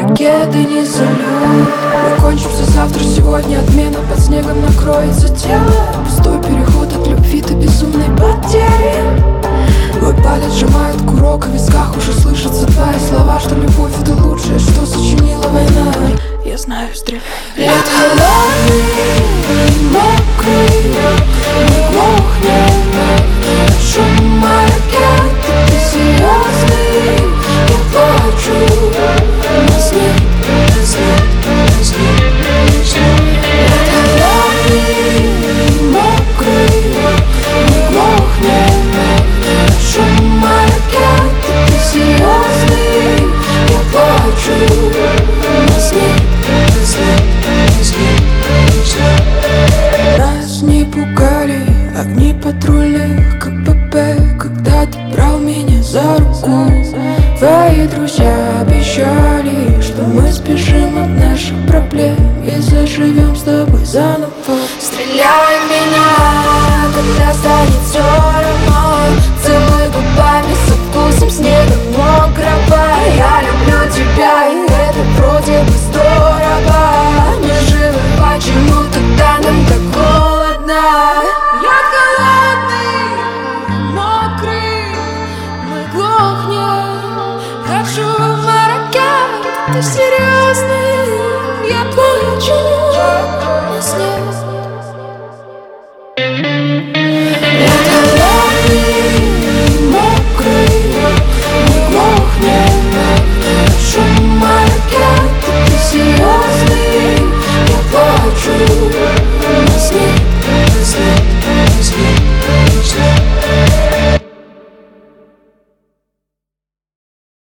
ракеты не салют. Мы кончимся завтра, сегодня отмена. Под снегом накроется тело. Пустой переход от любви до безумной потери. Мой палец сжимает курок, а в висках уже слышатся твои слова, что любовь — это лучшее, что сочинила война. Я знаю, стреляй. Лед холодный, мокрый, мы глохнем от шума ракет. Ты серьезный, я плачу. Нас нет, нас нет, нас нет, нас нет. Лед холодный, мокрый, мы глохнем от шума ракет. Ты серьезный, я плачу. Нас нет, нас нет, нас нет, нас нет. Нас не пугали огни патрульных КПП, когда ты брал меня за руку. Твои друзья обещали, что мы сбежим от наших проблем и заживем с тобой заново. Стреляй в меня, когда станет все равно. Целуй губами со вкусом снега мокрого. Я люблю тебя, и это вроде бы здорово. Мы живы, почему тогда нам так холодно? Я холодный, мокрый, мы глохнем от шума ракет. Ты серьезный, я плачу. Нас нет.